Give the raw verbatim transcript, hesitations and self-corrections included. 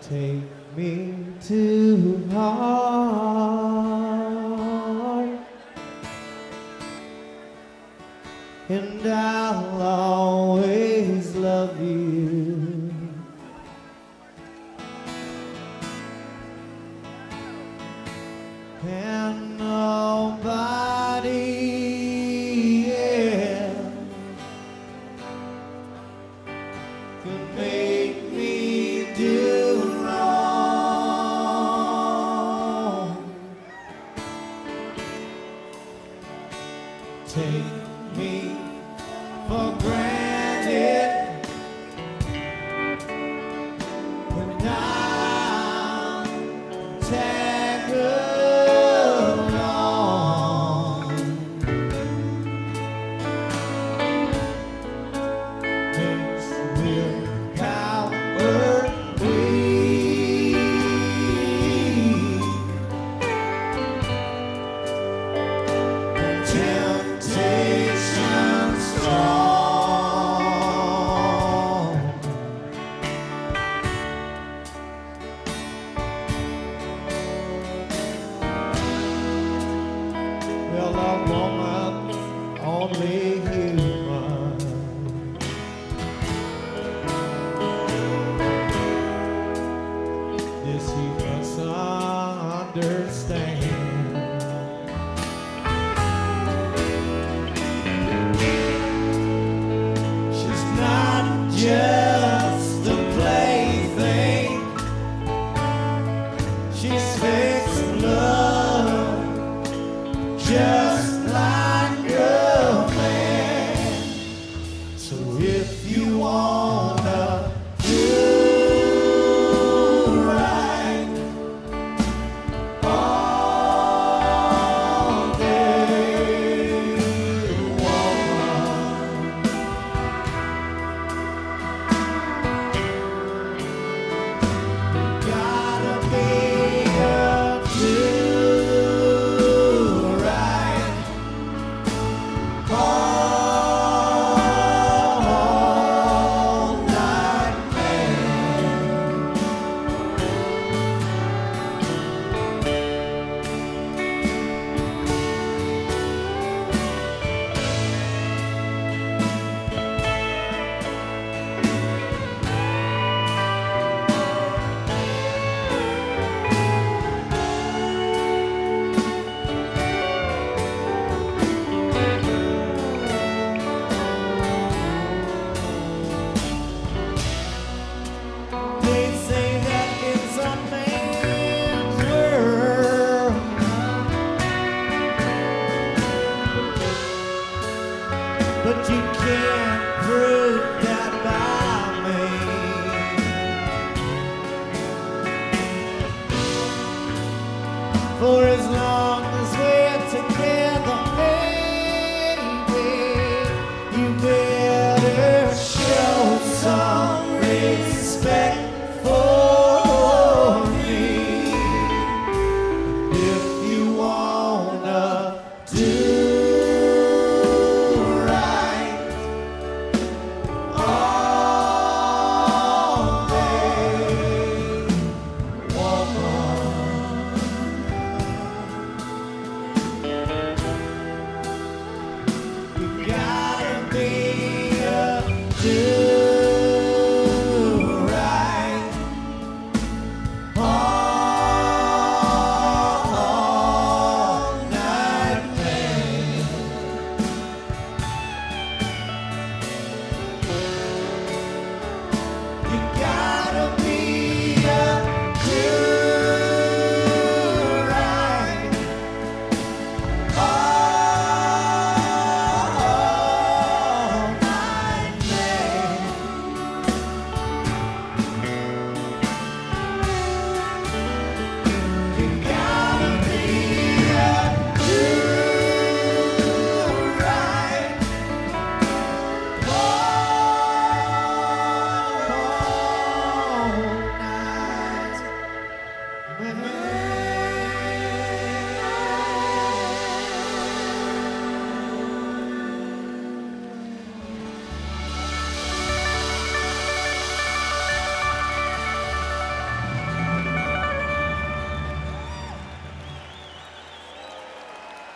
Take me to heart, and I'll always love you. And nobody else could make me do wrong. Take me for granted, and I'll tag along. Things will coward weak, and temptation strong. Well, a woman's only human. This you must understand. She's not just a plaything. She's fixed love, just like a man. So if you wanna do right all day, woman, gotta be up to right all night, man. They say that it's a man's world, but you can't prove that by me. For as long